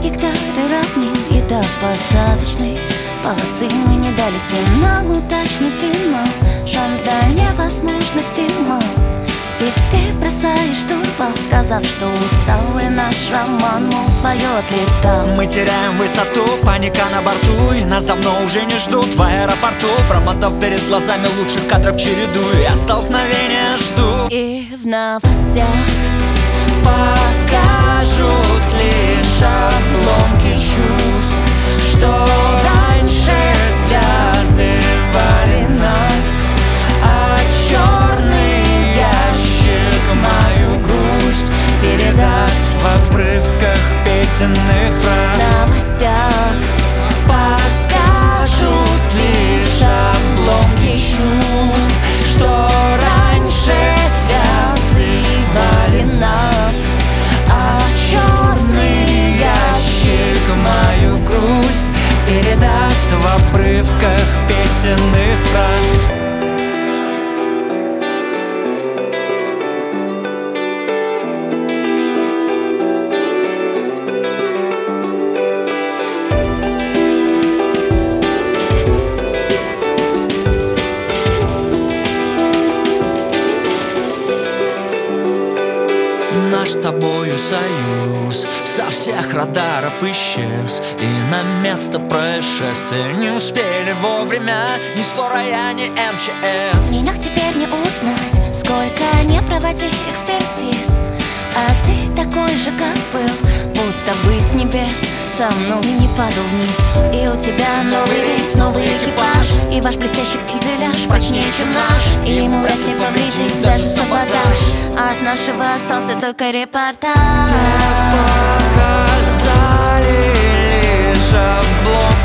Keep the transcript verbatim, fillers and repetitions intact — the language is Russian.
гектары равнин и до посадочной полосы мы не долетим, но удачный финал, шанс до невозможности мал. И ты бросаешь турбал, сказав, что устал, и наш роман, мол, свое отлетал. Мы теряем высоту, паника на борту, и нас давно уже не ждут в аэропорту. Промотав перед глазами лучших кадров череду, я столкновения жду. И в новостях покажут лишь обломки чувств, что раньше связывали нас, а черный ящик мою грусть передаст в обрывках песенных фраз. В новостях покажут лишь обломки чувств, что раньше связывали нас, а черный ящик мою грусть передаст в обрывках песенных фраз. Наш с тобою союз со всех радаров исчез, и на место происшествия не успели вовремя ни скорая, ни эм че эс. меня теперь не узнать, сколько не проводи экспертиз, а ты такой же, как был, будто бы с небес со мной не падал вниз. И у тебя новый рейс, новый экипаж, и ваш блестящий фюзеляж прочнее, чем наш, и ему вряд ли повредит даже саботаж, а от нашего остался только репортаж. Показали лишь обломки